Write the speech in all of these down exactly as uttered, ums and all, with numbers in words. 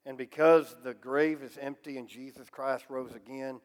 And because the grave is empty and Jesus Christ rose again,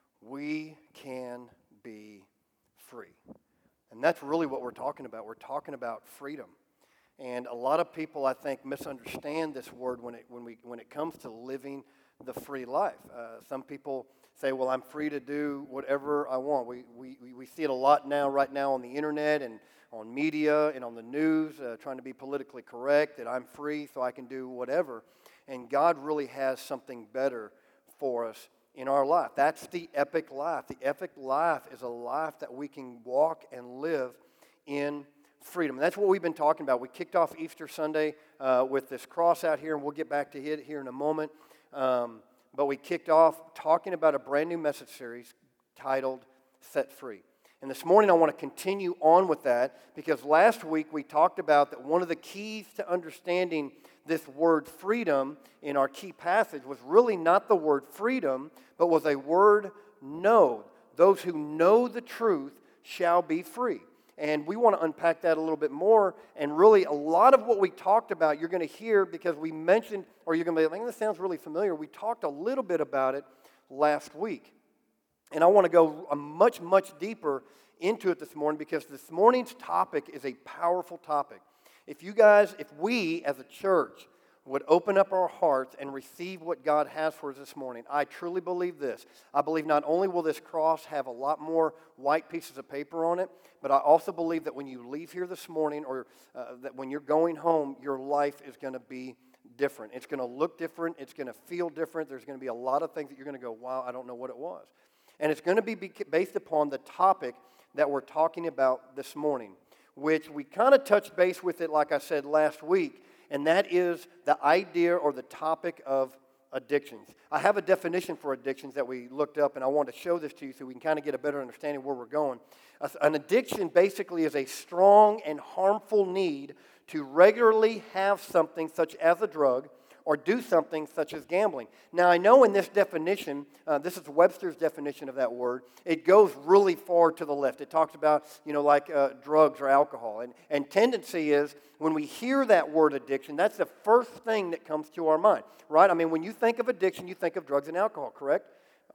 we can be free. And that's really what we're talking about. We're talking about freedom. And a lot of people, I think, misunderstand this word when it when we when it comes to living the free life. Uh, some people say, well, I'm free to do whatever I want. We, we, we see it a lot now, right now on the internet and on media and on the news, uh, trying to be politically correct, that I'm free so I can do whatever. And God really has something better for us in our life. That's the epic life. The epic life is a life that we can walk and live in freedom. And that's what we've been talking about. We kicked off Easter Sunday uh, with this cross out here, and we'll get back to it here in a moment. Um, but we kicked off talking about a brand new message series titled Set Free. And this morning I want to continue on with that because last week we talked about that one of the keys to understanding this word freedom in our key passage was really not the word freedom, but was a word know. Those who know the truth shall be free. And we want to unpack that a little bit more. And really, a lot of what we talked about, you're going to hear because we mentioned, or you're going to be like, this sounds really familiar. We talked a little bit about it last week. And I want to go a much, much deeper into it this morning because this morning's topic is a powerful topic. If you guys, if we as a church would open up our hearts and receive what God has for us this morning, I truly believe this. I believe not only will this cross have a lot more white pieces of paper on it, but I also believe that when you leave here this morning or uh, that when you're going home, your life is going to be different. It's going to look different. It's going to feel different. There's going to be a lot of things that you're going to go, wow, I don't know what it was. And it's going to be based upon the topic that we're talking about this morning, which we kind of touched base with it, like I said, last week, and that is the idea or the topic of addictions. I have a definition for addictions that we looked up, and I want to show this to you so we can kind of get a better understanding of where we're going. An addiction basically is a strong and harmful need to regularly have something such as a drug or do something such as gambling. Now, I know in this definition, uh, this is Webster's definition of that word, it goes really far to the left. It talks about, you know, like uh, drugs or alcohol. And, and tendency is, when we hear that word addiction, that's the first thing that comes to our mind, right? I mean, when you think of addiction, you think of drugs and alcohol, correct?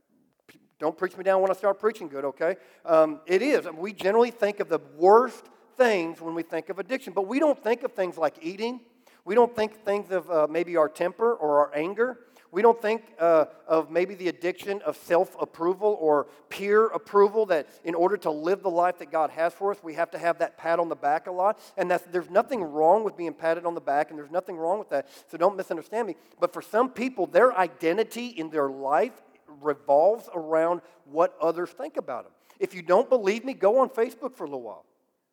Don't preach me down when I start preaching good, okay? Um, it is. We generally think of the worst things when we think of addiction, but we don't think of things like eating. We don't think things of uh, maybe our temper or our anger. We don't think uh, of maybe the addiction of self-approval or peer approval, that in order to live the life that God has for us, we have to have that pat on the back a lot. And that's, there's nothing wrong with being patted on the back, and there's nothing wrong with that, so don't misunderstand me. But for some people, their identity in their life revolves around what others think about them. If you don't believe me, go on Facebook for a little while.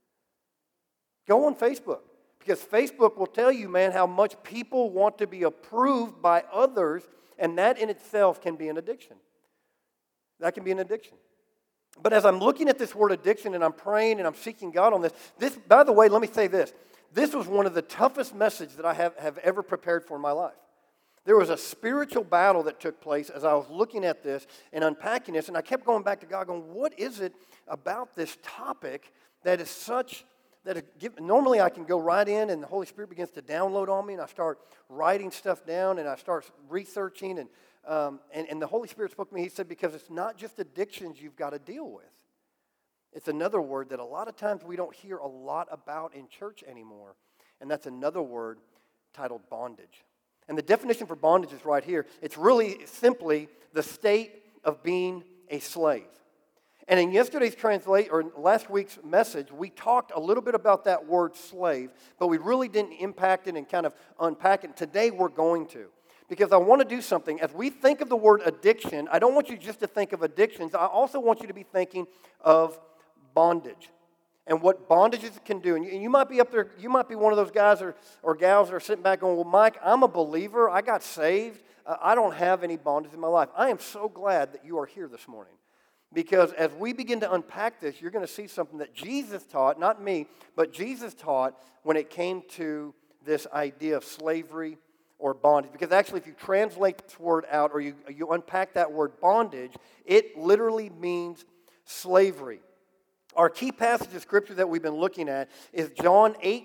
Go on Facebook. Because Facebook will tell you, man, how much people want to be approved by others, and that in itself can be an addiction. That can be an addiction. But as I'm looking at this word addiction and I'm praying and I'm seeking God on this, this, by the way, let me say this. This was one of the toughest messages that I have, have ever prepared for in my life. There was a spiritual battle that took place as I was looking at this and unpacking this, and I kept going back to God going, what is it about this topic that is such... That it, normally I can go right in and the Holy Spirit begins to download on me and I start writing stuff down and I start researching and, um, and, and the Holy Spirit spoke to me. He said, because it's not just addictions you've got to deal with. It's another word that a lot of times we don't hear a lot about in church anymore, and that's another word titled bondage. And the definition for bondage is right here. It's really simply the state of being a slave. And in yesterday's translate, or last week's message, we talked a little bit about that word slave, but we really didn't impact it and kind of unpack it. Today we're going to. Because I want to do something. As we think of the word addiction, I don't want you just to think of addictions. I also want you to be thinking of bondage and what bondages can do. And you, and you might be up there, you might be one of those guys or, or gals that are sitting back going, well, Mike, I'm a believer. I got saved. Uh, I don't have any bondage in my life. I am so glad that you are here this morning. Because as we begin to unpack this, you're going to see something that Jesus taught, not me, but Jesus taught when it came to this idea of slavery or bondage. Because actually, if you translate this word out or you, you unpack that word bondage, it literally means slavery. Our key passage of Scripture that we've been looking at is John eight,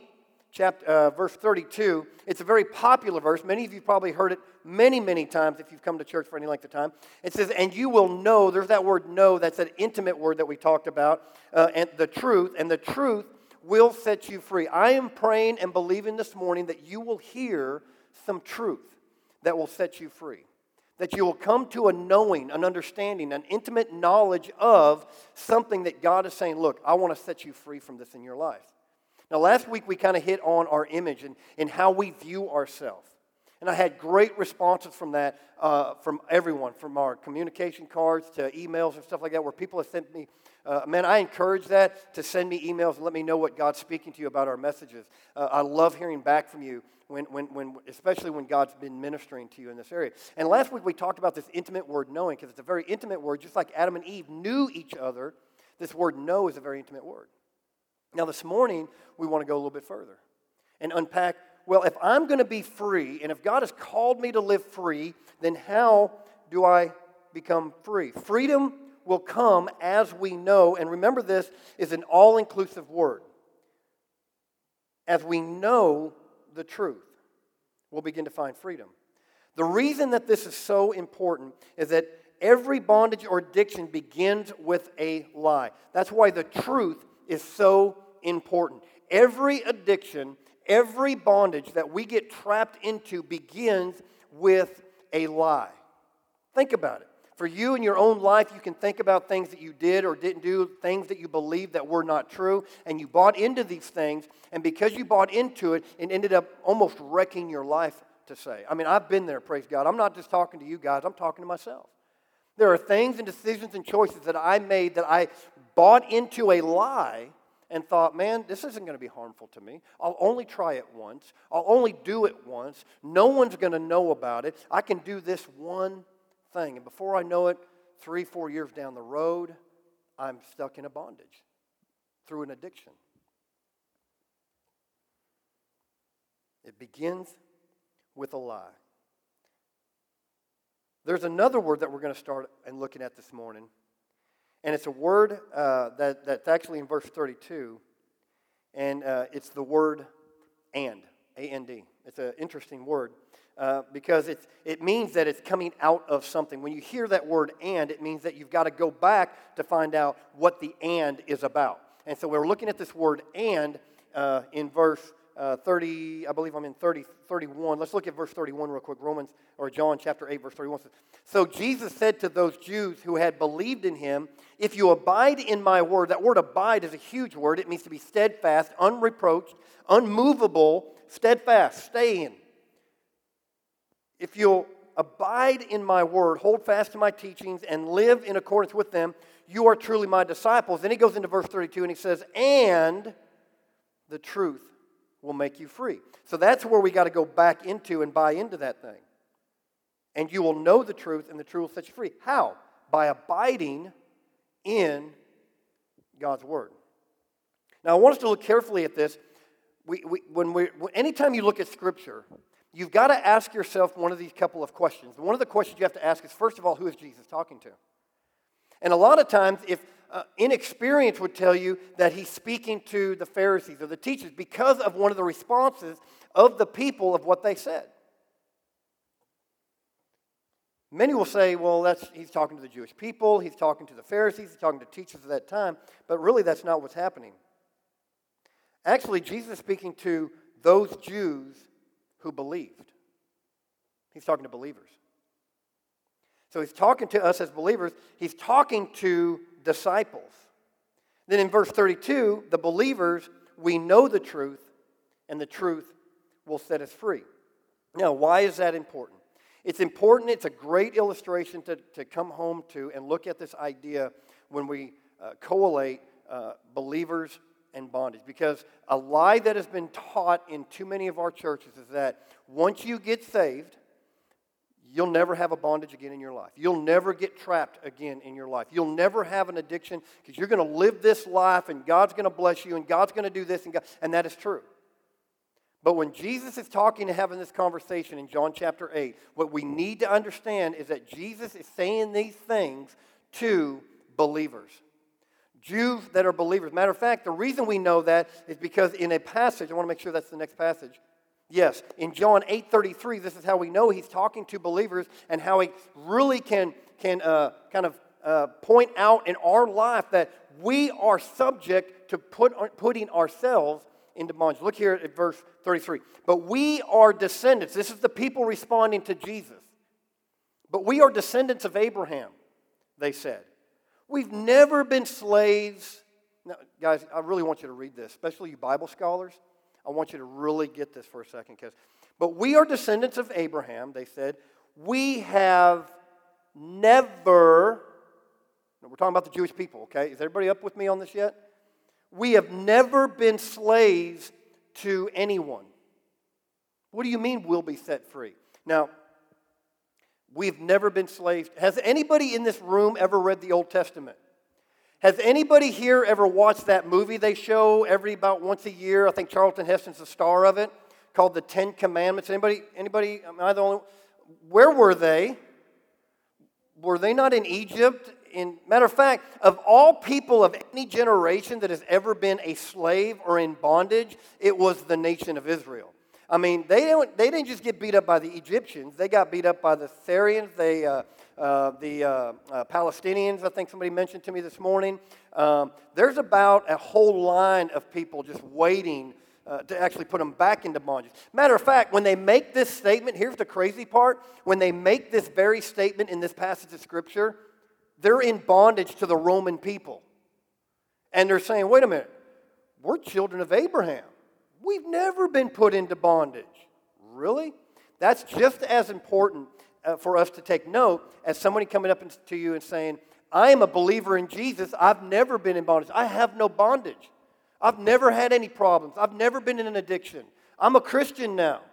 chapter, uh, verse thirty-two. It's a very popular verse. Many of you probably heard it many, many times if you've come to church for any length of time. It says, and you will know, there's that word know, that's an intimate word that we talked about, uh, and the truth, and the truth will set you free. I am praying and believing this morning that you will hear some truth that will set you free. That you will come to a knowing, an understanding, an intimate knowledge of something that God is saying, look, I want to set you free from this in your life. Now, last week we kind of hit on our image and, and how we view ourselves. And I had great responses from that, uh, from everyone, from our communication cards to emails and stuff like that, where people have sent me, uh, man, I encourage that, to send me emails and let me know what God's speaking to you about our messages. Uh, I love hearing back from you, when, when, when, especially when God's been ministering to you in this area. And last week we talked about this intimate word knowing, because it's a very intimate word, just like Adam and Eve knew each other. This word know is a very intimate word. Now this morning, we want to go a little bit further and unpack, well, if I'm going to be free, and if God has called me to live free, then how do I become free? Freedom will come as we know, and remember this is an all-inclusive word. As we know the truth, we'll begin to find freedom. The reason that this is so important is that every bondage or addiction begins with a lie. That's why the truth is so important. Every addiction, every bondage that we get trapped into begins with a lie. Think about it. For you in your own life, you can think about things that you did or didn't do, things that you believed that were not true, and you bought into these things, and because you bought into it, it ended up almost wrecking your life, to say. I mean, I've been there, praise God. I'm not just talking to you guys, I'm talking to myself. There are things and decisions and choices that I made that I bought into a lie and thought, man, this isn't going to be harmful to me. I'll only try it once. I'll only do it once. No one's going to know about it. I can do this one thing. And before I know it, three, four years down the road, I'm stuck in a bondage through an addiction. It begins with a lie. There's another word that we're going to start and looking at this morning. And it's a word uh, that, that's actually in verse thirty-two. And uh, it's the word and, A N D. It's an interesting word uh, because it's, it means that it's coming out of something. When you hear that word and, it means that you've got to go back to find out what the and is about. And so we're looking at this word and uh, in verse uh, thirty, I believe I'm in thirty, thirty-one. Let's look at verse thirty-one real quick. Romans, or John chapter eight, verse thirty-one says, so Jesus said to those Jews who had believed in him, if you abide in my word, that word abide is a huge word. It means to be steadfast, unreproached, unmovable, steadfast, stay in. If you'll abide in my word, hold fast to my teachings, and live in accordance with them, you are truly my disciples. Then he goes into verse thirty-two and he says, and the truth will make you free. So that's where we got to go back into and buy into that thing. And you will know the truth, and the truth will set you free. How? By abiding in God's word. Now, I want us to look carefully at this. We, we, when we, anytime you look at Scripture, you've got to ask yourself one of these couple of questions. One of the questions you have to ask is, first of all, who is Jesus talking to? And a lot of times, if uh, inexperience would tell you that he's speaking to the Pharisees or the teachers because of one of the responses of the people of what they said. Many will say, well, that's he's talking to the Jewish people, he's talking to the Pharisees, he's talking to teachers of that time, but really that's not what's happening. Actually, Jesus is speaking to those Jews who believed. He's talking to believers. So he's talking to us as believers. He's talking to disciples. Then in verse thirty-two, the believers, we know the truth, and the truth will set us free. Now, why is that important? It's important, it's a great illustration to, to come home to and look at this idea when we uh, collate uh, believers and bondage. Because a lie that has been taught in too many of our churches is that once you get saved, you'll never have a bondage again in your life. You'll never get trapped again in your life. You'll never have an addiction because you're going to live this life and God's going to bless you and God's going to do this and God, and that is true. But when Jesus is talking and having this conversation in John chapter eight, what we need to understand is that Jesus is saying these things to believers. Jews that are believers. Matter of fact, the reason we know that is because in a passage, I want to make sure that's the next passage. Yes, in John eight thirty-three, this is how we know he's talking to believers and how he really can, can uh, kind of uh, point out in our life that we are subject to put, putting ourselves into bondage. Look here at verse thirty-three. But we are descendants. This is the people responding to Jesus. But we are descendants of Abraham, they said. We've never been slaves. Now, guys, I really want you to read this, especially you Bible scholars. I want you to really get this for a second. Because, but we are descendants of Abraham, they said. We have never, we're talking about the Jewish people, okay? Is everybody up with me on this yet? We have never been slaves to anyone. What do you mean we'll be set free? Now, we've never been slaves. Has anybody in this room ever read the Old Testament? Has anybody here ever watched that movie they show every about once a year? I think Charlton Heston's the star of it, called The Ten Commandments. Anybody, anybody, am I the only, where were they? Were they not in Egypt? In, matter of fact, of all people of any generation that has ever been a slave or in bondage, it was the nation of Israel. I mean, they didn't, they didn't just get beat up by the Egyptians. They got beat up by the Syrians, they, uh, uh, the uh, uh, Palestinians, I think somebody mentioned to me this morning. Um, there's about a whole line of people just waiting uh, to actually put them back into bondage. Matter of fact, when they make this statement, here's the crazy part. When they make this very statement in this passage of Scripture, they're in bondage to the Roman people. And they're saying, wait a minute, we're children of Abraham. We've never been put into bondage. Really? That's just as important uh, for us to take note as somebody coming up to you and saying, I am a believer in Jesus. I've never been in bondage. I have no bondage. I've never had any problems. I've never been in an addiction. I'm a Christian now.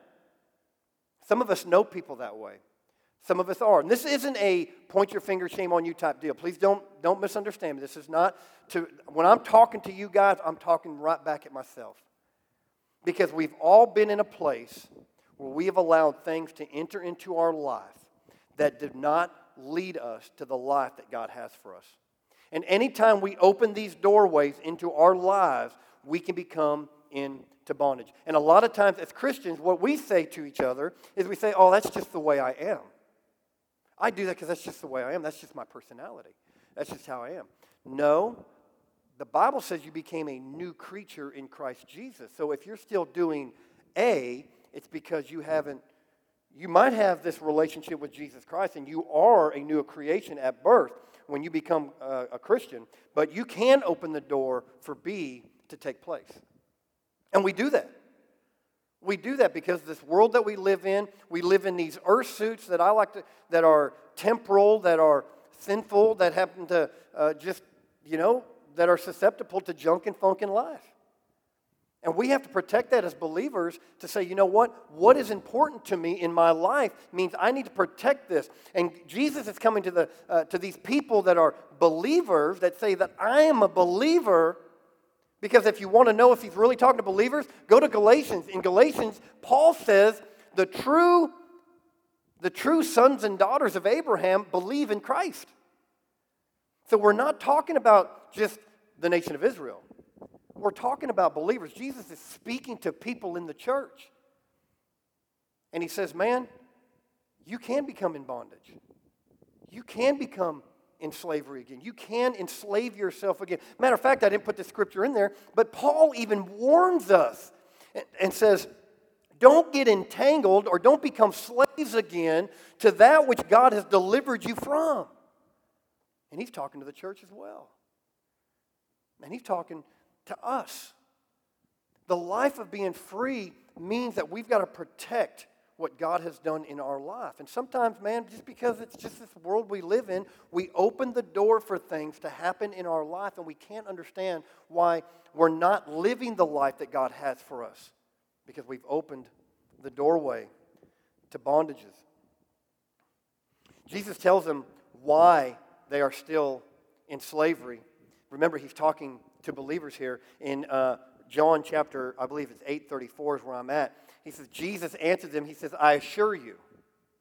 Some of us know people that way. Some of us are. And this isn't a point your finger, shame on you type deal. Please don't, don't misunderstand me. This is not to, when I'm talking to you guys, I'm talking right back at myself. Because we've all been in a place where we have allowed things to enter into our life that did not lead us to the life that God has for us. And anytime we open these doorways into our lives, we can become into bondage. And a lot of times as Christians, what we say to each other is we say, oh, that's just the way I am. I do that because that's just the way I am. That's just my personality. That's just how I am. No. The Bible says you became a new creature in Christ Jesus. So if you're still doing A, it's because you haven't, you might have this relationship with Jesus Christ and you are a new creation at birth when you become a, a Christian, but you can open the door for B to take place. And we do that. We do that because this world that we live in, we live in these earth suits that I like to, that are temporal, that are sinful, that happen to uh, just, you know, that are susceptible to junk and funk in life. And we have to protect that as believers to say, you know what? What is important to me in my life means I need to protect this. And Jesus is coming to the uh, to these people that are believers that say that I am a believer. Because if you want to know if he's really talking to believers, go to Galatians. In Galatians, Paul says the true, the true sons and daughters of Abraham believe in Christ. So we're not talking about just the nation of Israel. We're talking about believers. Jesus is speaking to people in the church. And he says, man, you can become in bondage. You can become in slavery again. You can enslave yourself again. Matter of fact, I didn't put the scripture in there, but Paul even warns us and, and says, don't get entangled or don't become slaves again to that which God has delivered you from. And he's talking to the church as well. And he's talking to us. The life of being free means that we've got to protect what God has done in our life. And sometimes, man, just because it's just this world we live in, we open the door for things to happen in our life, and we can't understand why we're not living the life that God has for us because we've opened the doorway to bondages. Jesus tells them why they are still in slavery. Remember, he's talking to believers here in uh, John chapter, I believe it's eight thirty-four is where I'm at. He says, Jesus answered them, he says, I assure you,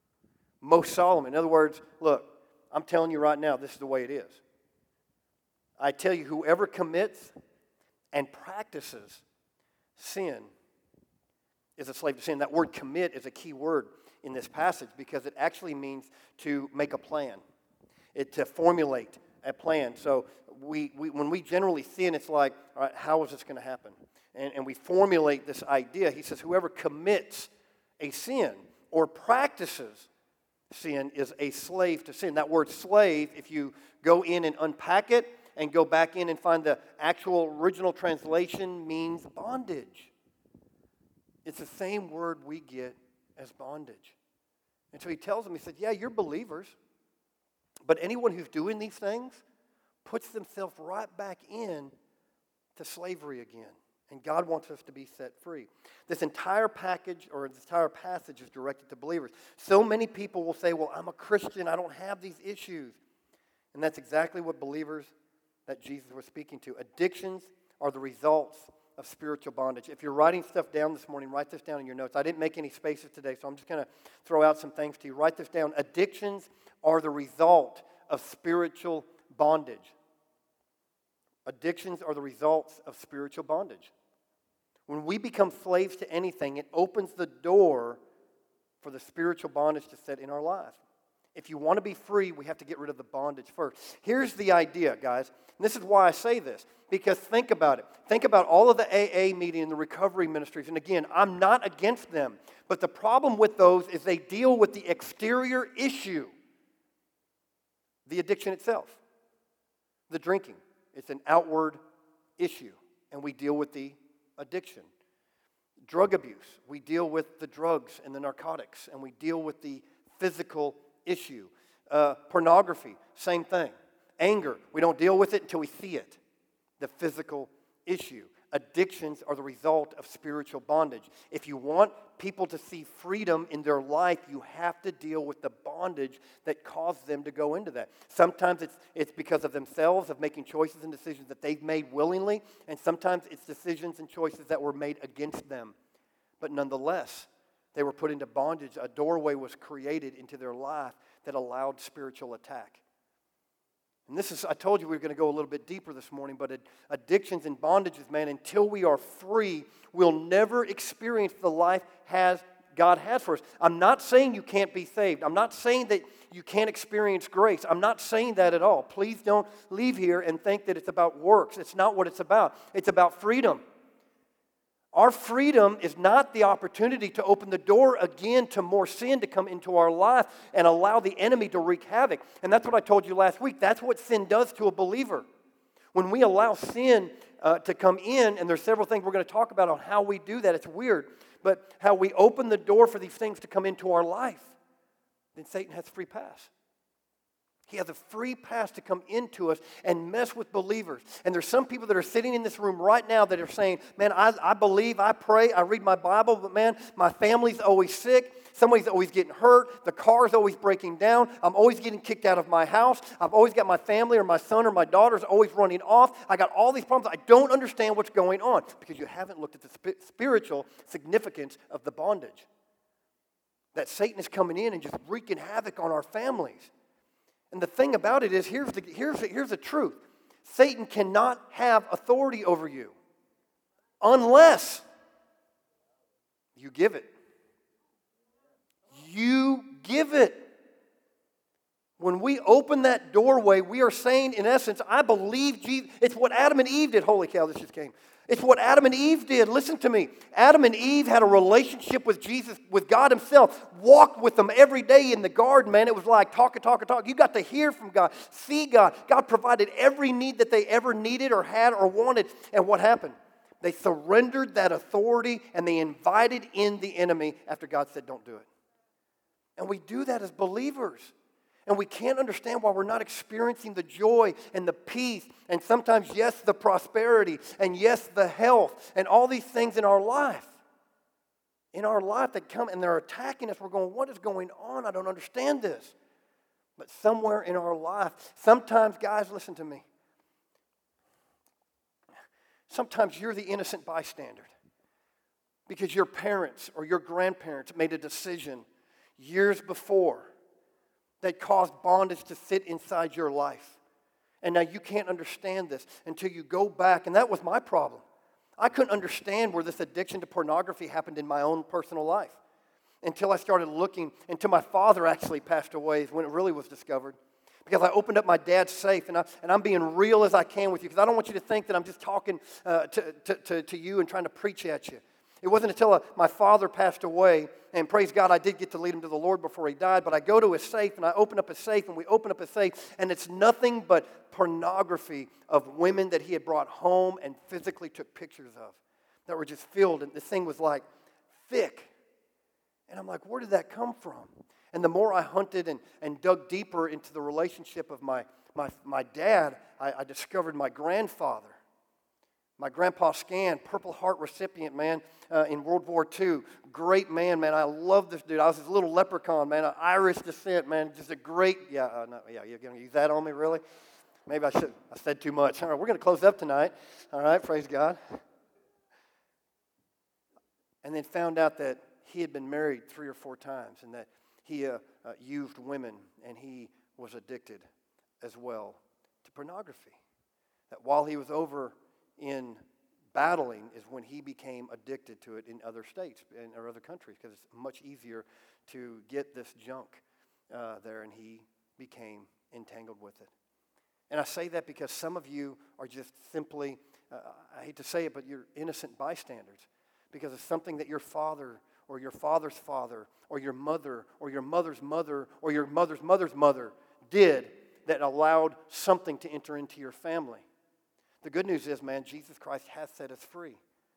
most solemnly. In other words, look, I'm telling you right now, this is the way it is. I tell you, whoever commits and practices sin is a slave to sin. That word commit is a key word in this passage because it actually means to make a plan. It to formulate a plan. So we, we when we generally sin, it's like, all right, how is this going to happen? And, and we formulate this idea. He says, whoever commits a sin or practices sin is a slave to sin. That word slave, if you go in and unpack it and go back in and find the actual original translation, means bondage. It's the same word we get as bondage. And so he tells them, he said, yeah, you're believers, but anyone who's doing these things puts themselves right back in to slavery again. And God wants us to be set free. This entire package or this entire passage is directed to believers. So many people will say, well, I'm a Christian, I don't have these issues. And that's exactly what believers that Jesus was speaking to. Addictions are the results of spiritual bondage. If you're writing stuff down this morning, write this down in your notes. I didn't make any spaces today, so I'm just going to throw out some things to you. Write this down. Addictions are the result of spiritual bondage. Addictions are the results of spiritual bondage. When we become slaves to anything, it opens the door for the spiritual bondage to set in our life. If you want to be free, we have to get rid of the bondage first. Here's the idea, guys. And this is why I say this. Because think about it. Think about all of the A A meeting and the recovery ministries. And again, I'm not against them. But the problem with those is they deal with the exterior issue. The addiction itself. The drinking. It's an outward issue. And we deal with the addiction. Drug abuse. We deal with the drugs and the narcotics. And we deal with the physical issue. Uh, pornography. Same thing. Anger. We don't deal with it until we see it. The physical issue. Addictions are the result of spiritual bondage. If you want people to see freedom in their life, you have to deal with the bondage that caused them to go into that. Sometimes it's, it's because of themselves, of making choices and decisions that they've made willingly, and sometimes it's decisions and choices that were made against them. But nonetheless, they were put into bondage. A doorway was created into their life that allowed spiritual attack. And this is, I told you we were going to go a little bit deeper this morning, but addictions and bondages, man, until we are free, we'll never experience the life has God has for us. I'm not saying you can't be saved. I'm not saying that you can't experience grace. I'm not saying that at all. Please don't leave here and think that it's about works. It's not what it's about. It's about freedom. Our freedom is not the opportunity to open the door again to more sin to come into our life and allow the enemy to wreak havoc. And that's what I told you last week. That's what sin does to a believer. When we allow sin uh, to come in, and there's several things we're going to talk about on how we do that. It's weird. But how we open the door for these things to come into our life, then Satan has free pass. He has a free pass to come into us and mess with believers. And there's some people that are sitting in this room right now that are saying, man, I, I believe, I pray, I read my Bible, but man, my family's always sick. Somebody's always getting hurt. The car's always breaking down. I'm always getting kicked out of my house. I've always got my family or my son or my daughter's always running off. I got all these problems. I don't understand what's going on because you haven't looked at the sp- spiritual significance of the bondage. That Satan is coming in and just wreaking havoc on our families. And the thing about it is, here's the, here's, the, here's the truth. Satan cannot have authority over you unless you give it. You give it. When we open that doorway, we are saying, in essence, I believe Jesus. It's what Adam and Eve did. Holy cow, this just came. It's what Adam and Eve did. Listen to me. Adam and Eve had a relationship with Jesus, with God himself. Walked with him every day in the garden, man. It was like talk and talk and talk. You got to hear from God, see God. God provided every need that they ever needed or had or wanted. And what happened? They surrendered that authority and they invited in the enemy after God said, don't do it. And we do that as believers. And we can't understand why we're not experiencing the joy and the peace and sometimes, yes, the prosperity and, yes, the health and all these things in our life. In our life that come and they're attacking us. We're going, what is going on? I don't understand this. But somewhere in our life, sometimes, guys, listen to me. Sometimes you're the innocent bystander because your parents or your grandparents made a decision years before that caused bondage to sit inside your life. And now you can't understand this until you go back. And that was my problem. I couldn't understand where this addiction to pornography happened in my own personal life until I started looking, until my father actually passed away is when it really was discovered. Because I opened up my dad's safe, and, I, and I'm being real as I can with you, because I don't want you to think that I'm just talking uh, to, to, to, to you and trying to preach at you. It wasn't until uh, my father passed away, and praise God, I did get to lead him to the Lord before he died, but I go to his safe, and I open up his safe, and we open up his safe, and it's nothing but pornography of women that he had brought home and physically took pictures of that were just filled, and this thing was like thick. And I'm like, where did that come from? And the more I hunted and, and dug deeper into the relationship of my, my, my dad, I, I discovered my grandfather. My grandpa Scan, Purple Heart recipient, man, uh, in World War Two. Great man, man. I love this dude. I was his little leprechaun, man. Irish descent, man. Just a great, yeah, uh, no, yeah, you're going to use that on me, really? Maybe I should. I said too much. All right, we're going to close up tonight. All right, praise God. And then found out that he had been married three or four times and that he uh, uh, used women and he was addicted as well to pornography. That while he was over in battling is when he became addicted to it in other states and or other countries because it's much easier to get this junk uh, there, and he became entangled with it. And I say that because some of you are just simply, uh, I hate to say it, but you're innocent bystanders because it's something that your father or your father's father or your mother or your mother's mother or your mother's mother's mother did that allowed something to enter into your family. The good news is, man, Jesus Christ has set us free.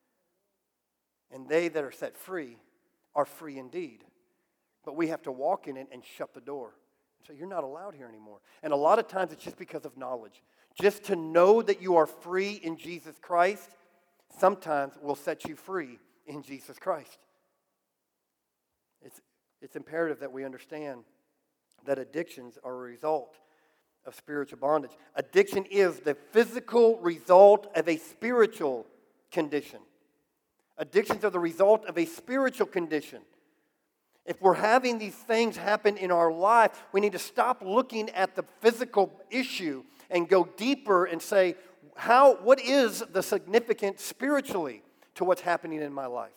And they that are set free are free indeed. But we have to walk in it and shut the door. So you're not allowed here anymore. And a lot of times it's just because of knowledge. Just to know that you are free in Jesus Christ sometimes will set you free in Jesus Christ. It's, it's imperative that we understand that addictions are a result of spiritual bondage. Addiction is the physical result of a spiritual condition. Addictions are the result of a spiritual condition. If we're having these things happen in our life, we need to stop looking at the physical issue and go deeper and say, how, what is the significance spiritually to what's happening in my life?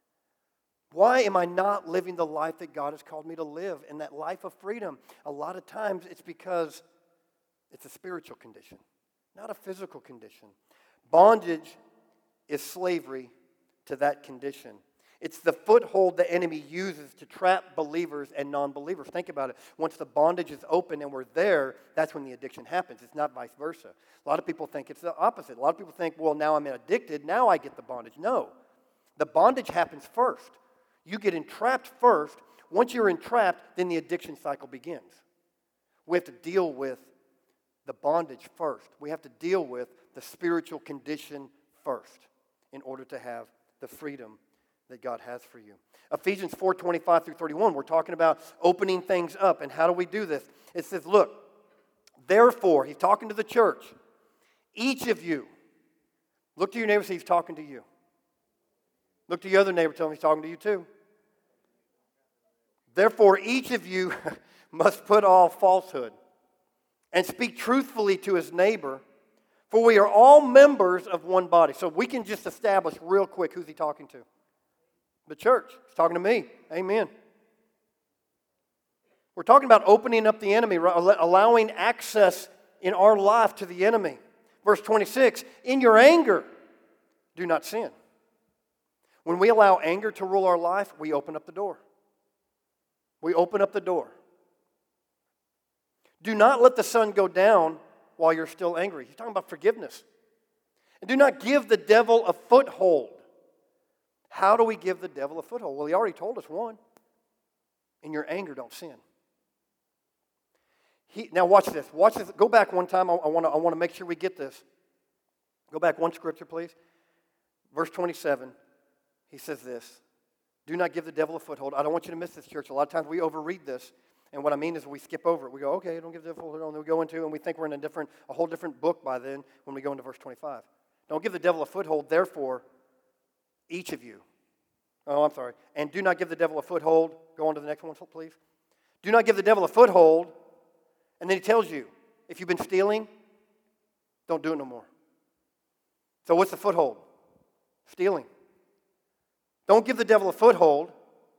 Why am I not living the life that God has called me to live, and that life of freedom? A lot of times it's because it's a spiritual condition, not a physical condition. Bondage is slavery to that condition. It's the foothold the enemy uses to trap believers and non-believers. Think about it. Once the bondage is open and we're there, that's when the addiction happens. It's not vice versa. A lot of people think it's the opposite. A lot of people think, well, now I'm addicted, now I get the bondage. No. The bondage happens first. You get entrapped first. Once you're entrapped, then the addiction cycle begins. We have to deal with the bondage first. We have to deal with the spiritual condition first in order to have the freedom that God has for you. Ephesians four twenty-five through thirty-one, we're talking about opening things up. And how do we do this? It says, look, therefore, he's talking to the church, each of you, look to your neighbor and say he's talking to you. Look to your other neighbor, tell him he's talking to you too. Therefore, each of you must put off falsehood and speak truthfully to his neighbor, for we are all members of one body. So we can just establish real quick who's he talking to. The church. He's talking to me. Amen. We're talking about opening up the enemy, allowing access in our life to the enemy. Verse twenty-six, in your anger, do not sin. When we allow anger to rule our life, we open up the door. We open up the door. Do not let the sun go down while you're still angry. He's talking about forgiveness. And do not give the devil a foothold. How do we give the devil a foothold? Well, he already told us one. In your anger, don't sin. He, now watch this. Watch this. Go back one time. I, I want to I want to make sure we get this. Go back one scripture, please. Verse twenty-seven. He says this. Do not give the devil a foothold. I don't want you to miss this, church. A lot of times we overread this. And what I mean is we skip over it. We go, okay, don't give the devil a foothold. And we go into, and we think we're in a different, a whole different book by then when we go into verse twenty-five. Don't give the devil a foothold. Therefore, each of you. Oh, I'm sorry. And do not give the devil a foothold. Go on to the next one, please. Do not give the devil a foothold. And then he tells you, if you've been stealing, Don't do it no more. So what's the foothold? Stealing. Don't give the devil a foothold.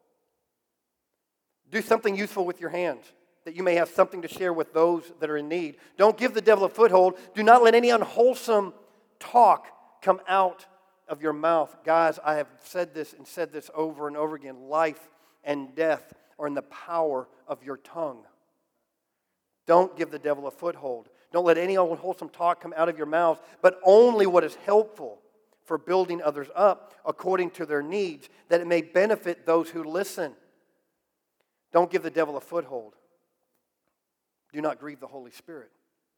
Do something useful with your hands, that you may have something to share with those that are in need. Don't give the devil a foothold. Do not let any unwholesome talk come out of your mouth. Guys, I have said this and said this over and over again. Life and death are in the power of your tongue. Don't give the devil a foothold. Don't let any unwholesome talk come out of your mouth, but only what is helpful for building others up according to their needs, that it may benefit those who listen. Don't give the devil a foothold. Do not grieve the Holy Spirit,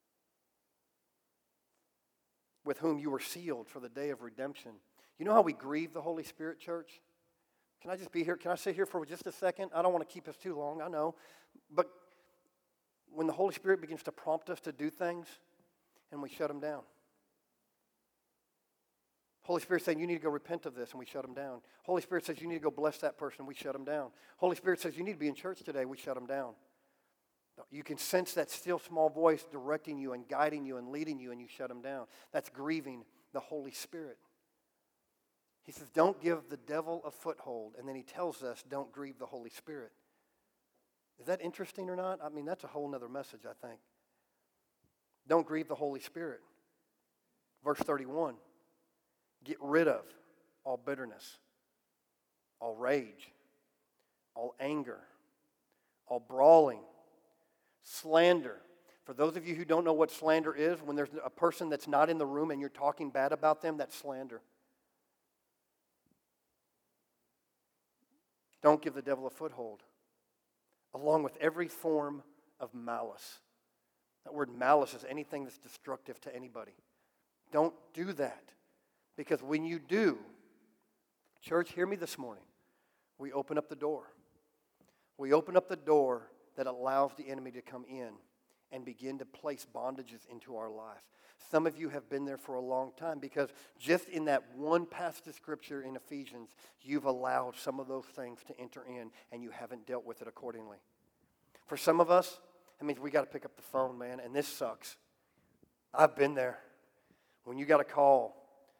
with whom you were sealed for the day of redemption. You know how we grieve the Holy Spirit, church? Can I just be here? Can I sit here for just a second? I don't want to keep us too long, I know. But when the Holy Spirit begins to prompt us to do things, and we shut them down. Holy Spirit saying, you need to go repent of this, and we shut them down. Holy Spirit says, you need to go bless that person, we shut them down. Holy Spirit says, you need to be in church today, we shut them down. You can sense that still small voice directing you and guiding you and leading you, and you shut them down. That's grieving the Holy Spirit. He says, don't give the devil a foothold, and then he tells us, don't grieve the Holy Spirit. Is that interesting or not? I mean, that's a whole other message, I think. Don't grieve the Holy Spirit. Verse thirty-one. Get rid of all bitterness, all rage, all anger, all brawling, slander. For those of you who don't know what slander is, when there's a person that's not in the room and you're talking bad about them, that's slander. Don't give the devil a foothold. Along with every form of malice. That word malice is anything that's destructive to anybody. Don't do that. Because when you do, church, hear me this morning, we open up the door. We open up the door that allows the enemy to come in and begin to place bondages into our life. Some of you have been there for a long time because just in that one passage of Scripture in Ephesians, you've allowed some of those things to enter in and you haven't dealt with it accordingly. For some of us, that means we got to pick up the phone, man, and this sucks. I've been there. When you got a call,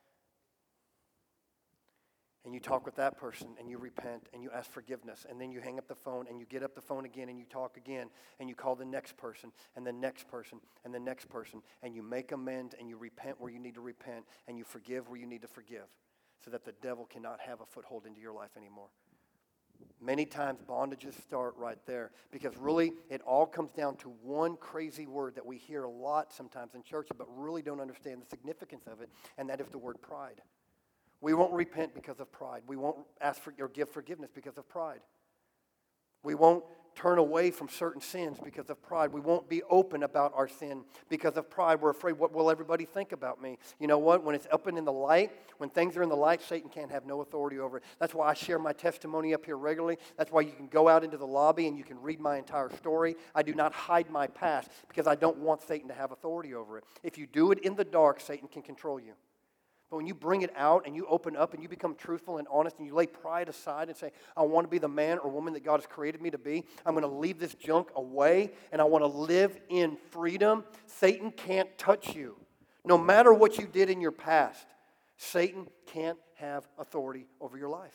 and you talk with that person, and you repent, and you ask forgiveness, and then you hang up the phone, and you get up the phone again, and you talk again, and you call the next person, and the next person, and the next person, and you make amends, and you repent where you need to repent, and you forgive where you need to forgive, so that the devil cannot have a foothold into your life anymore. Many times bondages start right there, because really it all comes down to one crazy word that we hear a lot sometimes in church, but really don't understand the significance of it, and that is the word pride. We won't repent because of pride. We won't ask for or give forgiveness because of pride. We won't turn away from certain sins because of pride. We won't be open about our sin because of pride. We're afraid, what will everybody think about me? You know what? When it's up and in the light, when things are in the light, Satan can't have no authority over it. That's why I share my testimony up here regularly. That's why you can go out into the lobby and you can read my entire story. I do not hide my past because I don't want Satan to have authority over it. If you do it in the dark, Satan can control you. But when you bring it out and you open up and you become truthful and honest and you lay pride aside and say, I want to be the man or woman that God has created me to be. I'm going to leave this junk away and I want to live in freedom. Satan can't touch you. No matter what you did in your past, Satan can't have authority over your life.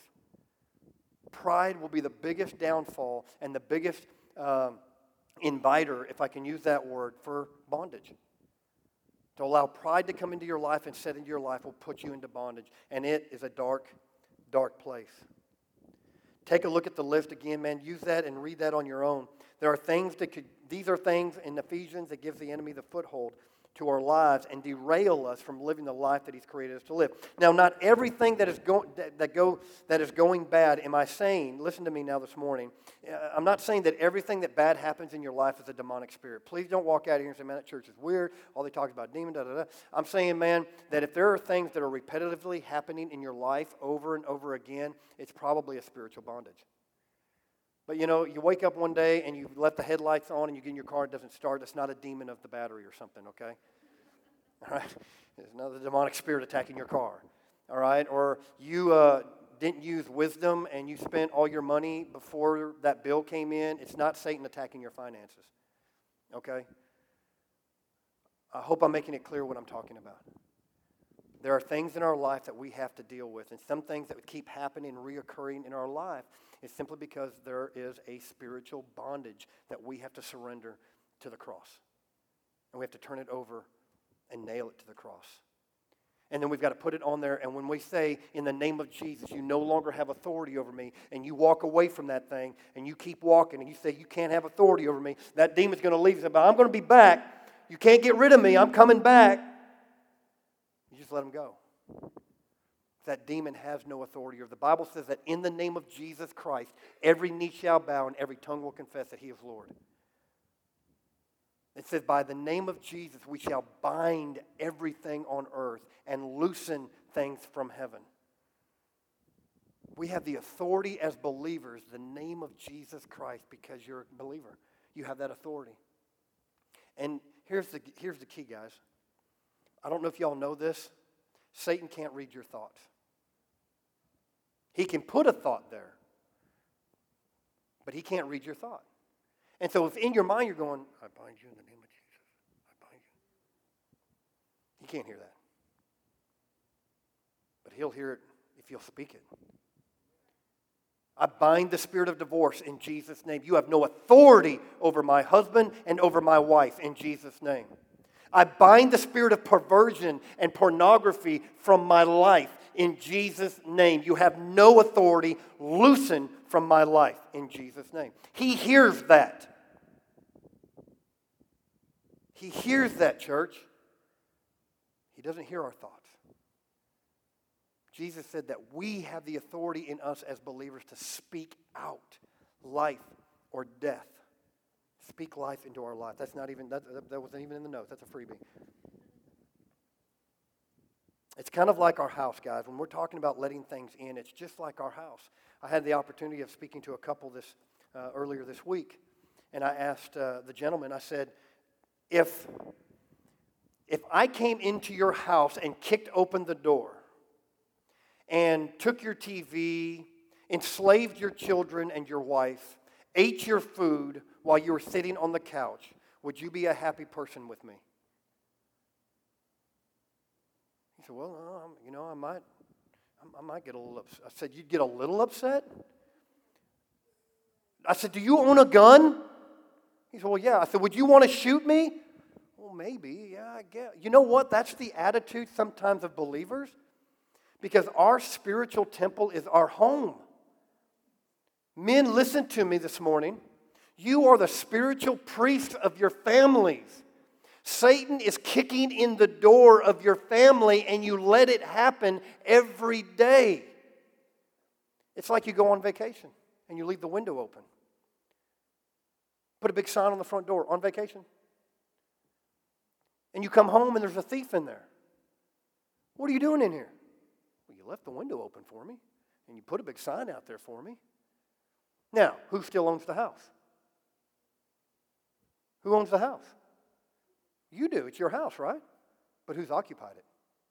Pride will be the biggest downfall and the biggest um, inviter, if I can use that word, for bondage. To allow pride to come into your life and set into your life will put you into bondage. And it is a dark, dark place. Take a look at the list again, man. Use that and read that on your own. There are things that could, these are things in Ephesians that gives the enemy the foothold to our lives and derail us from living the life that he's created us to live. Now, not everything that is going that, that go that is going bad, am I saying, listen to me now this morning, I'm not saying that everything that bad happens in your life is a demonic spirit. Please don't walk out here and say, man, that church is weird. All they talk about demon, da, da, da. I'm saying, man, that if there are things that are repetitively happening in your life over and over again, it's probably a spiritual bondage. But, you know, you wake up one day and you left the headlights on and you get in your car, it doesn't start. It's not a demon of the battery or something, okay? All right? It's not a demonic spirit attacking your car, all right? Or you uh, didn't use wisdom and you spent all your money before that bill came in. It's not Satan attacking your finances, okay? I hope I'm making it clear what I'm talking about. There are things in our life that we have to deal with, and some things that would keep happening and reoccurring in our life is simply because there is a spiritual bondage that we have to surrender to the cross. And we have to turn it over and nail it to the cross. And then we've got to put it on there, and when we say, in the name of Jesus, you no longer have authority over me, and you walk away from that thing, and you keep walking, and you say, you can't have authority over me, that demon's going to leave. But I'm going to be back. You can't get rid of me. I'm coming back. You just let him go. That demon has no authority. Or the Bible says that in the name of Jesus Christ, every knee shall bow and every tongue will confess that he is Lord. It says, by the name of Jesus, we shall bind everything on earth and loosen things from heaven. We have the authority as believers, the name of Jesus Christ, because you're a believer. You have that authority. And here's the, here's the key, guys. I don't know if y'all know this. Satan can't read your thoughts. He can put a thought there, but he can't read your thought. And so if in your mind you're going, I bind you in the name of Jesus. I bind you. He can't hear that. But he'll hear it if you'll speak it. I bind the spirit of divorce in Jesus' name. You have no authority over my husband and over my wife in Jesus' name. I bind the spirit of perversion and pornography from my life in Jesus' name. You have no authority. Loosen from my life in Jesus' name. He hears that. He hears that, church. He doesn't hear our thoughts. Jesus said that we have the authority in us as believers to speak out life or death. Speak life into our life. That's not even, that, that wasn't even in the notes. That's a freebie. It's kind of like our house, guys. When we're talking about letting things in, it's just like our house. I had the opportunity of speaking to a couple this uh, earlier this week, and I asked uh, the gentleman, I said, if, if I came into your house and kicked open the door and took your T V, enslaved your children and your wife, ate your food while you were sitting on the couch, would you be a happy person with me? He said, well, no, you know, I might, I might get a little upset. I said, you'd get a little upset? I said, do you own a gun? He said, well, yeah. I said, would you want to shoot me? Well, maybe, yeah, I guess. You know what? That's the attitude sometimes of believers, because our spiritual temple is our home. Men, listen to me this morning. You are the spiritual priest of your families. Satan is kicking in the door of your family, and you let it happen every day. It's like you go on vacation and you leave the window open. Put a big sign on the front door, on vacation. And you come home and there's a thief in there. What are you doing in here? Well, you left the window open for me, and you put a big sign out there for me. Now, who still owns the house? Who owns the house? You do. It's your house, right? But who's occupied it?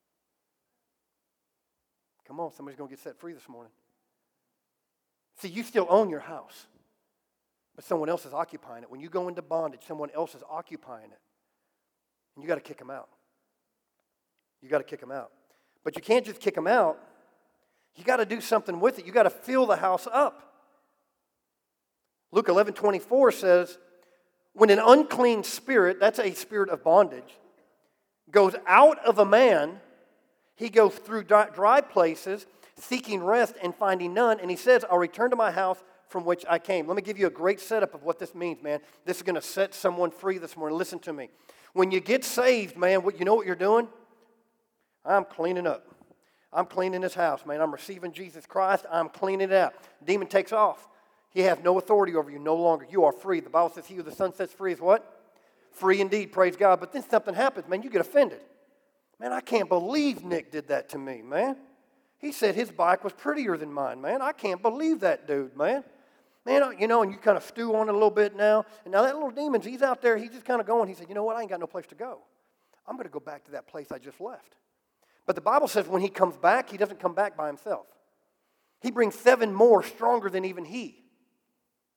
Come on, somebody's going to get set free this morning. See, you still own your house, but someone else is occupying it. When you go into bondage, someone else is occupying it. And you got to kick them out. You got to kick them out. But you can't just kick them out. You got to do something with it. You got to fill the house up. Luke eleven twenty-four says, when an unclean spirit, that's a spirit of bondage, goes out of a man, he goes through dry places, seeking rest and finding none, and he says, I'll return to my house from which I came. Let me give you a great setup of what this means, man. This is going to set someone free this morning. Listen to me. When you get saved, man, what you know what you're doing? I'm cleaning up. I'm cleaning this house, man. I'm receiving Jesus Christ. I'm cleaning it out. Demon takes off. He has no authority over you no longer. You are free. The Bible says he who the Son sets free is what? Free indeed, praise God. But then something happens, man. You get offended. Man, I can't believe Nick did that to me, man. He said his bike was prettier than mine, man. I can't believe that dude, man. Man, you know, and you kind of stew on it a little bit now. And now that little demon, he's out there, he's just kind of going. He said, you know what? I ain't got no place to go. I'm going to go back to that place I just left. But the Bible says when he comes back, he doesn't come back by himself. He brings seven more stronger than even he.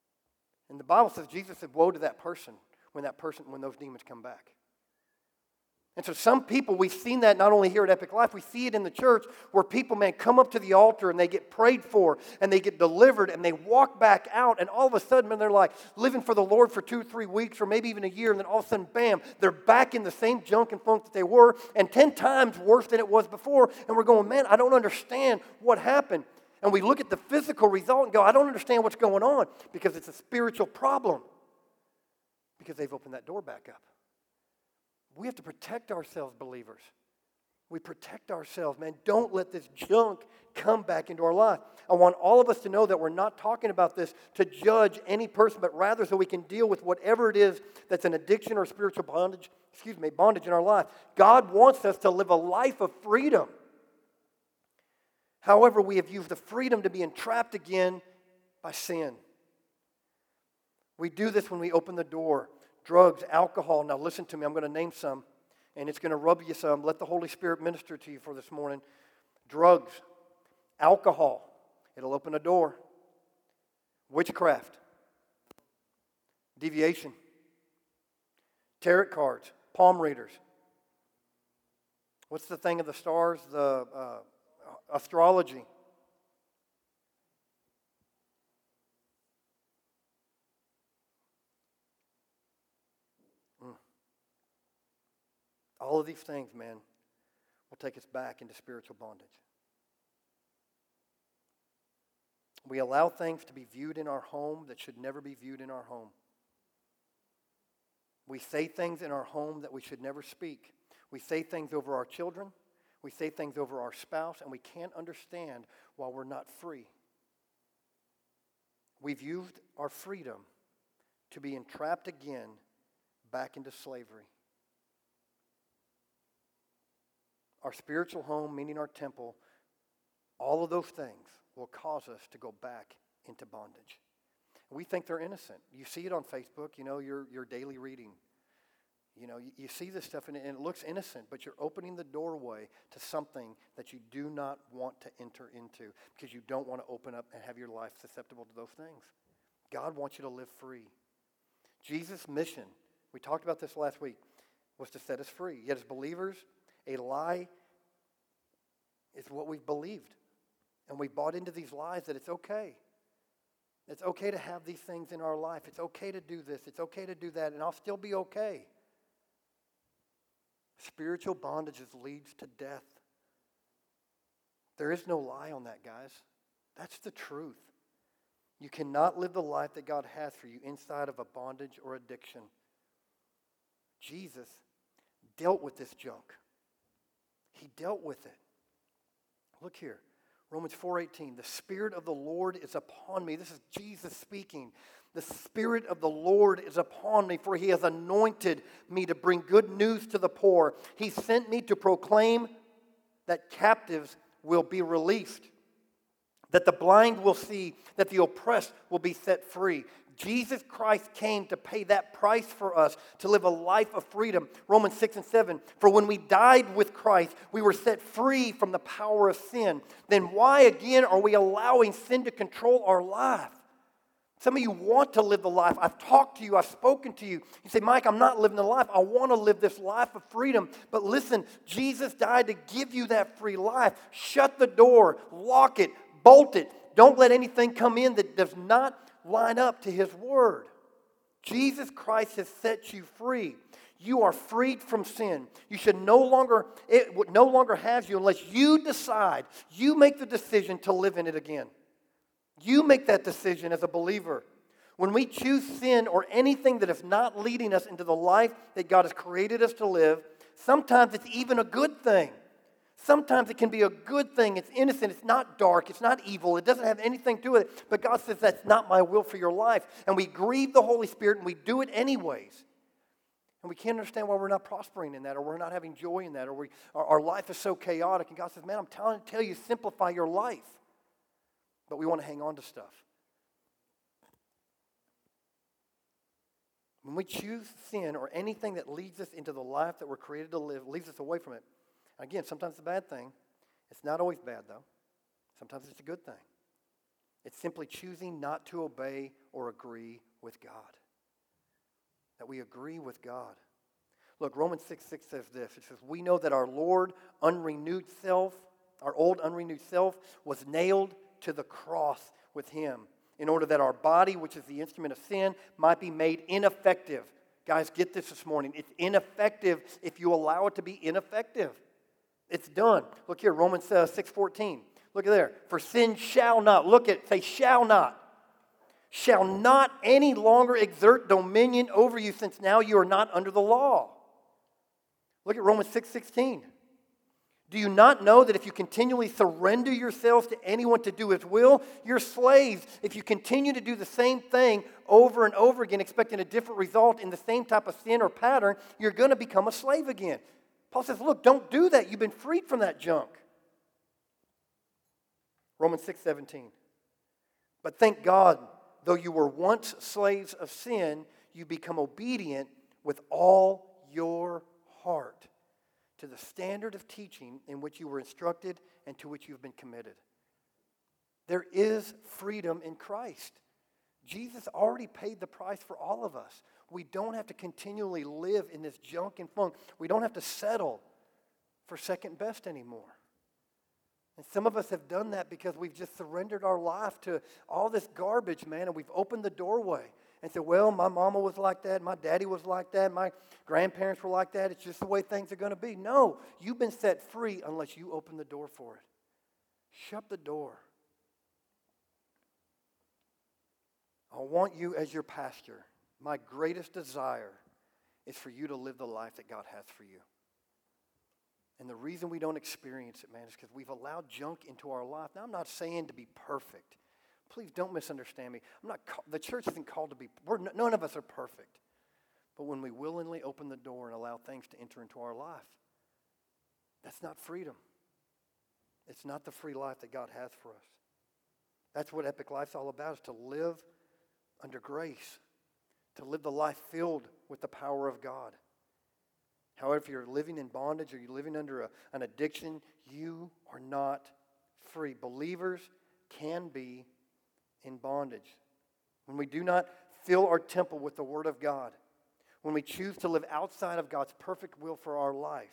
And the Bible says, Jesus said, woe to that person when that person, when those demons come back. And so some people, we've seen that not only here at Epic Life, we see it in the church where people, man, come up to the altar and they get prayed for and they get delivered and they walk back out and all of a sudden, man, they're like living for the Lord for two, three weeks or maybe even a year and then all of a sudden, bam, they're back in the same junk and funk that they were and ten times worse than it was before. And we're going, man, I don't understand what happened. And we look at the physical result and go, I don't understand what's going on because it's a spiritual problem because they've opened that door back up. We have to protect ourselves, believers. We protect ourselves, man. Don't let this junk come back into our life. I want all of us to know that we're not talking about this to judge any person, but rather so we can deal with whatever it is that's an addiction or spiritual bondage, excuse me, bondage in our life. God wants us to live a life of freedom. However, we have used the freedom to be entrapped again by sin. We do this when we open the door. Drugs, alcohol. Now listen to me. I'm going to name some, and it's going to rub you some. Let the Holy Spirit minister to you for this morning. Drugs, alcohol. It'll open a door. Witchcraft. Deviation. Tarot cards. Palm readers. What's the thing of the stars? The uh, astrology. All of these things, man, will take us back into spiritual bondage. We allow things to be viewed in our home that should never be viewed in our home. We say things in our home that we should never speak. We say things over our children. We say things over our spouse, and we can't understand why we're not free. We've used our freedom to be entrapped again back into slavery. Our spiritual home, meaning our temple, all of those things will cause us to go back into bondage. We think they're innocent. You see it on Facebook, you know, your, your daily reading. You know, you, you see this stuff and it, and it looks innocent, but you're opening the doorway to something that you do not want to enter into because you don't want to open up and have your life susceptible to those things. God wants you to live free. Jesus' mission, we talked about this last week, was to set us free. Yet as believers, a lie is what we've believed. And we bought into these lies that it's okay. It's okay to have these things in our life. It's okay to do this. It's okay to do that. And I'll still be okay. Spiritual bondages leads to death. There is no lie on that, guys. That's the truth. You cannot live the life that God has for you inside of a bondage or addiction. Jesus dealt with this junk. He dealt with it. Look here. Romans four eighteen. The Spirit of the Lord is upon me. This is Jesus speaking. The Spirit of the Lord is upon me, for He has anointed me to bring good news to the poor. He sent me to proclaim that captives will be released, that the blind will see, that the oppressed will be set free. Jesus Christ came to pay that price for us, to live a life of freedom. Romans six and seven, for when we died with Christ, we were set free from the power of sin. Then why again are we allowing sin to control our life? Some of you want to live the life. I've talked to you. I've spoken to you. You say, Mike, I'm not living the life. I want to live this life of freedom. But listen, Jesus died to give you that free life. Shut the door. Lock it. Bolt it. Don't let anything come in that does not line up to His word. Jesus Christ has set you free. You are freed from sin. You should no longer, it no longer have you unless you decide, you make the decision to live in it again. You make that decision as a believer. When we choose sin or anything that is not leading us into the life that God has created us to live, sometimes it's even a good thing. Sometimes it can be a good thing. It's innocent. It's not dark. It's not evil. It doesn't have anything to it. But God says that's not my will for your life. And we grieve the Holy Spirit and we do it anyways. And we can't understand why we're not prospering in that, or we're not having joy in that, or we, our, our life is so chaotic. And God says, man, I'm telling tell you, simplify your life. But we want to hang on to stuff. When we choose sin or anything that leads us into the life that we're created to live, leads us away from it. Again, sometimes it's a bad thing. It's not always bad, though. Sometimes it's a good thing. It's simply choosing not to obey or agree with God. That we agree with God. Look, Romans six six says this. It says, we know that our Lord, unrenewed self, our old unrenewed self, was nailed to the cross with him in order that our body, which is the instrument of sin, might be made ineffective. Guys, get this this morning. It's ineffective if you allow it to be ineffective. It's done. Look here, Romans uh, six fourteen. Look at there. For sin shall not. Look at, say shall not. Shall not any longer exert dominion over you, since now you are not under the law. Look at Romans six sixteen. Do you not know that if you continually surrender yourselves to anyone to do his will, you're slaves? If you continue to do the same thing over and over again, expecting a different result in the same type of sin or pattern, you're going to become a slave again. Paul says, look, don't do that. You've been freed from that junk. Romans six seventeen. But thank God, though you were once slaves of sin, you become obedient with all your heart to the standard of teaching in which you were instructed and to which you've been committed. There is freedom in Christ. Jesus already paid the price for all of us. We don't have to continually live in this junk and funk. We don't have to settle for second best anymore. And some of us have done that because we've just surrendered our life to all this garbage, man, and we've opened the doorway and said, well, my mama was like that, my daddy was like that, my grandparents were like that, it's just the way things are going to be. No, you've been set free unless you open the door for it. Shut the door. I want you as your pastor. My greatest desire is for you to live the life that God has for you. And the reason we don't experience it, man, is because we've allowed junk into our life. Now, I'm not saying to be perfect. Please don't misunderstand me. I'm not. The church isn't called to be. We're, none of us are perfect. But when we willingly open the door and allow things to enter into our life, that's not freedom. It's not the free life that God has for us. That's what Epic Life's all about, is to live under grace, to live the life filled with the power of God. However, if you're living in bondage or you're living under a, an addiction, you are not free. Believers can be in bondage. When we do not fill our temple with the Word of God, when we choose to live outside of God's perfect will for our life,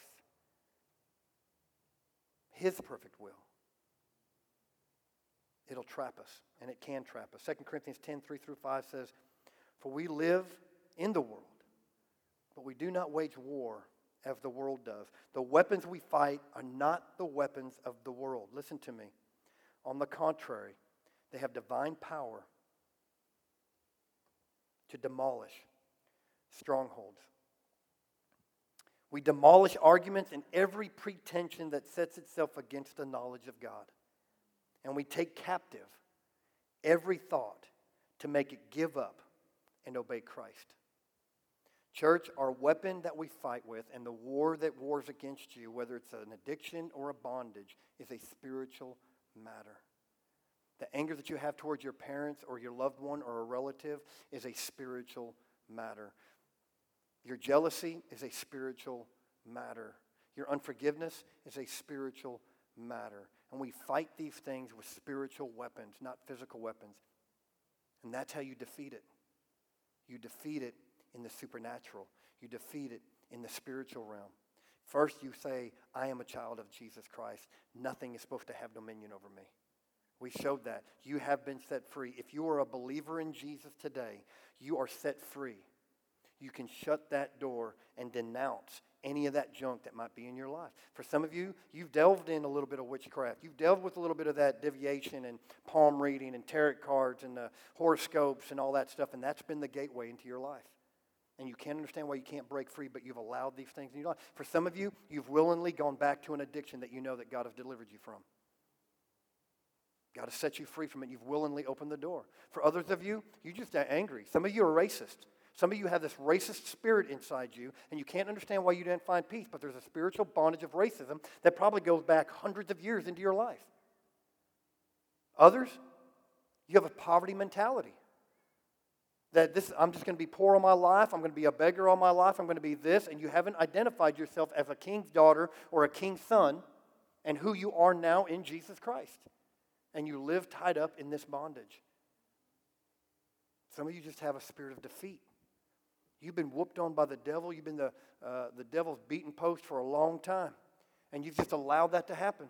His perfect will, it'll trap us, and it can trap us. Second Corinthians ten, three through five says, for we live in the world, but we do not wage war as the world does. The weapons we fight are not the weapons of the world. Listen to me. On the contrary, they have divine power to demolish strongholds. We demolish arguments and every pretension that sets itself against the knowledge of God. And we take captive every thought to make it give up and obey Christ. Church, our weapon that we fight with and the war that wars against you, whether it's an addiction or a bondage, is a spiritual matter. The anger that you have towards your parents or your loved one or a relative is a spiritual matter. Your jealousy is a spiritual matter. Your unforgiveness is a spiritual matter. And we fight these things with spiritual weapons, not physical weapons. And that's how you defeat it. You defeat it in the supernatural. You defeat it in the spiritual realm. First, you say, I am a child of Jesus Christ. Nothing is supposed to have dominion over me. We showed that. You have been set free. If you are a believer in Jesus today, you are set free. You can shut that door and denounce any of that junk that might be in your life. For some of you, you've delved in a little bit of witchcraft. You've delved with a little bit of that divination and palm reading and tarot cards and the horoscopes and all that stuff, and that's been the gateway into your life. And you can't understand why you can't break free, but you've allowed these things in your life. For some of you, you've willingly gone back to an addiction that you know that God has delivered you from. God has set you free from it. You've willingly opened the door. For others of you, you just are angry. Some of you are racist. Some of you have this racist spirit inside you, and you can't understand why you didn't find peace, but there's a spiritual bondage of racism that probably goes back hundreds of years into your life. Others, you have a poverty mentality. That this, I'm just going to be poor all my life, I'm going to be a beggar all my life, I'm going to be this, and you haven't identified yourself as a king's daughter or a king's son and who you are now in Jesus Christ. And you live tied up in this bondage. Some of you just have a spirit of defeat. You've been whooped on by the devil. You've been the, uh, the devil's beaten post for a long time. And you've just allowed that to happen.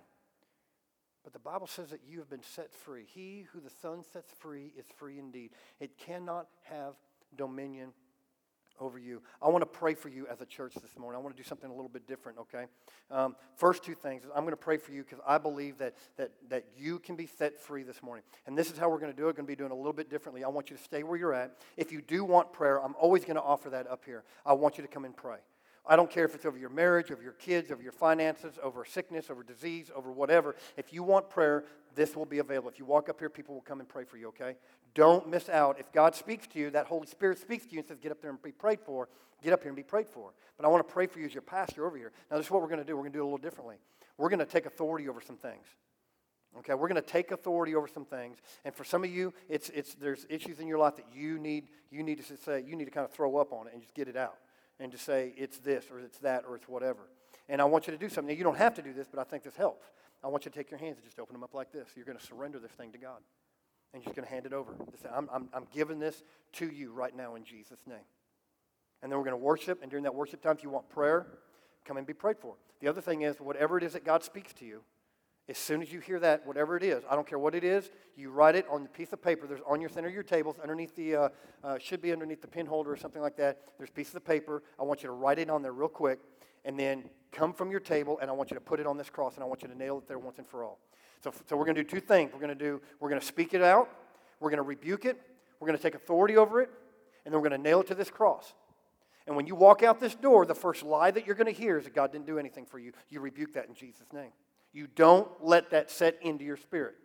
But the Bible says that you have been set free. He who the Son sets free is free indeed. It cannot have dominion over you. I want to pray for you as a church this morning. I want to do something a little bit different, okay? Um, first two things, I'm going to pray for you because I believe that, that, that you can be set free this morning. And this is how we're going to do it. We're going to be doing it a little bit differently. I want you to stay where you're at. If you do want prayer, I'm always going to offer that up here. I want you to come and pray. I don't care if it's over your marriage, over your kids, over your finances, over sickness, over disease, over whatever. If you want prayer, this will be available. If you walk up here, people will come and pray for you, okay? Don't miss out. If God speaks to you, that Holy Spirit speaks to you and says, get up there and be prayed for, get up here and be prayed for. But I want to pray for you as your pastor over here. Now, this is what we're going to do. We're going to do it a little differently. We're going to take authority over some things. Okay, we're going to take authority over some things. And for some of you, it's it's there's issues in your life that you need you need to say, you need to kind of throw up on it and just get it out. And to say it's this or it's that or it's whatever. And I want you to do something. Now, you don't have to do this, but I think this helps. I want you to take your hands and just open them up like this. You're going to surrender this thing to God. And you're just going to hand it over. Just say, I'm, I'm, I'm giving this to you right now in Jesus' name. And then we're going to worship. And during that worship time, if you want prayer, come and be prayed for. The other thing is, whatever it is that God speaks to you, as soon as you hear that, whatever it is, I don't care what it is, you write it on a piece of paper. There's on your center of your tables, underneath the, uh, uh, should be underneath the pin holder or something like that. There's pieces of paper. I want you to write it on there real quick, and then come from your table, and I want you to put it on this cross, and I want you to nail it there once and for all. So, so we're going to do two things. We're going to do, we're going to speak it out. We're going to rebuke it. We're going to take authority over it, and then we're going to nail it to this cross. And when you walk out this door, the first lie that you're going to hear is that God didn't do anything for you. You rebuke that in Jesus' name. You don't let that set into your spirit.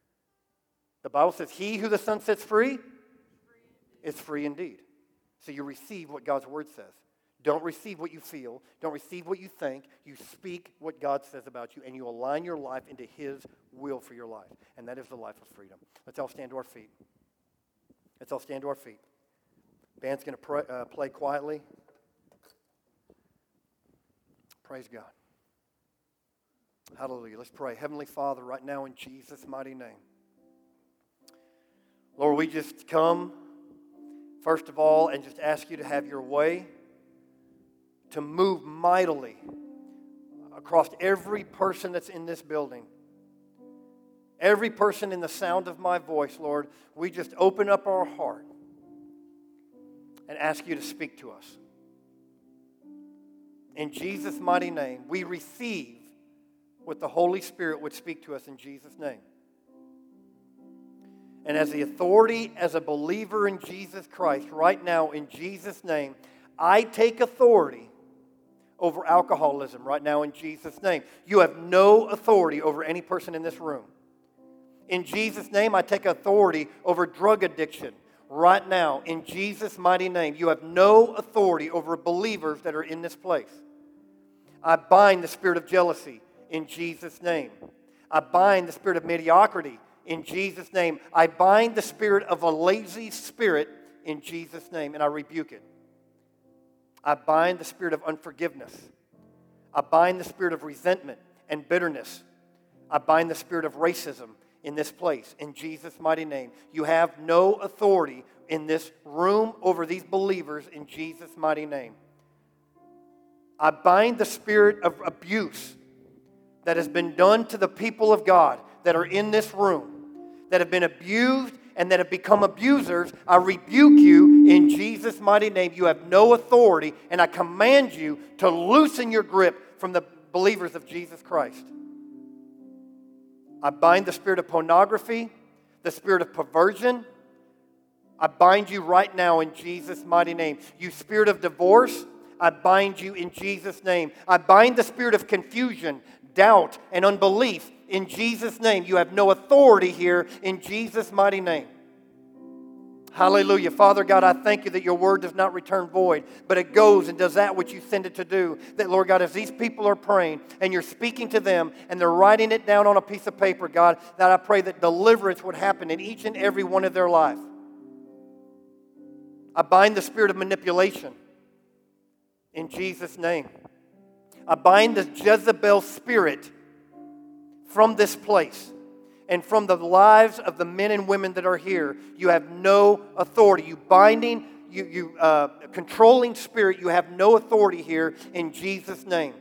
The Bible says, he who the Son sets free is free indeed. So you receive what God's word says. Don't receive what you feel. Don't receive what you think. You speak what God says about you, and you align your life into his will for your life. And that is the life of freedom. Let's all stand to our feet. Let's all stand to our feet. Band's going to pray, uh, play quietly. Praise God. Hallelujah. Let's pray. Heavenly Father, right now in Jesus' mighty name. Lord, we just come, first of all, and just ask you to have your way, to move mightily across every person that's in this building. Every person in the sound of my voice, Lord, we just open up our heart and ask you to speak to us. In Jesus' mighty name, we receive what the Holy Spirit would speak to us in Jesus' name. And as the authority, as a believer in Jesus Christ, right now in Jesus' name, I take authority over alcoholism right now in Jesus' name. You have no authority over any person in this room. In Jesus' name, I take authority over drug addiction right now in Jesus' mighty name. You have no authority over believers that are in this place. I bind the spirit of jealousy in Jesus' name. I bind the spirit of mediocrity in Jesus' name. I bind the spirit of a lazy spirit in Jesus' name, and I rebuke it. I bind the spirit of unforgiveness. I bind the spirit of resentment and bitterness. I bind the spirit of racism in this place, in Jesus' mighty name. You have no authority in this room over these believers in Jesus' mighty name. I bind the spirit of abuse that has been done to the people of God that are in this room, that have been abused and that have become abusers. I rebuke you in Jesus' mighty name. You have no authority, and I command you to loosen your grip from the believers of Jesus Christ. I bind the spirit of pornography, the spirit of perversion. I bind you right now in Jesus' mighty name. You spirit of divorce, I bind you in Jesus' name. I bind the spirit of confusion, doubt, and unbelief in Jesus' name. You have no authority here in Jesus' mighty name. Hallelujah. Father God, I thank you that your word does not return void, but it goes and does that which you send it to do. That, Lord God, as these people are praying and you're speaking to them and they're writing it down on a piece of paper, God, that I pray that deliverance would happen in each and every one of their life. I bind the spirit of manipulation in Jesus' name. I bind the Jezebel spirit from this place and from the lives of the men and women that are here. You have no authority. You binding, you, you uh, controlling spirit, you have no authority here in Jesus' name.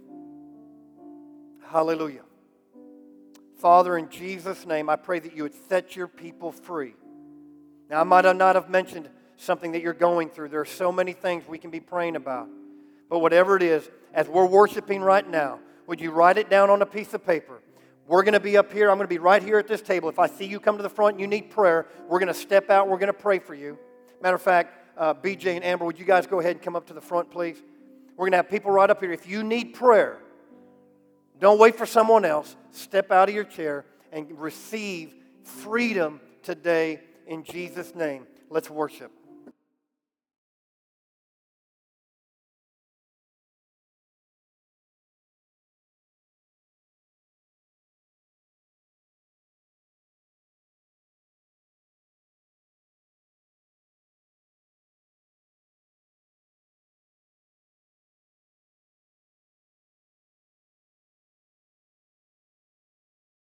Hallelujah. Father, in Jesus' name, I pray that you would set your people free. Now, I might not have mentioned something that you're going through. There are so many things we can be praying about. But whatever it is, as we're worshiping right now, would you write it down on a piece of paper? We're going to be up here. I'm going to be right here at this table. If I see you come to the front and you need prayer, we're going to step out. We're going to pray for you. Matter of fact, uh, B J and Amber, would you guys go ahead and come up to the front, please? We're going to have people right up here. If you need prayer, don't wait for someone else. Step out of your chair and receive freedom today in Jesus' name. Let's worship.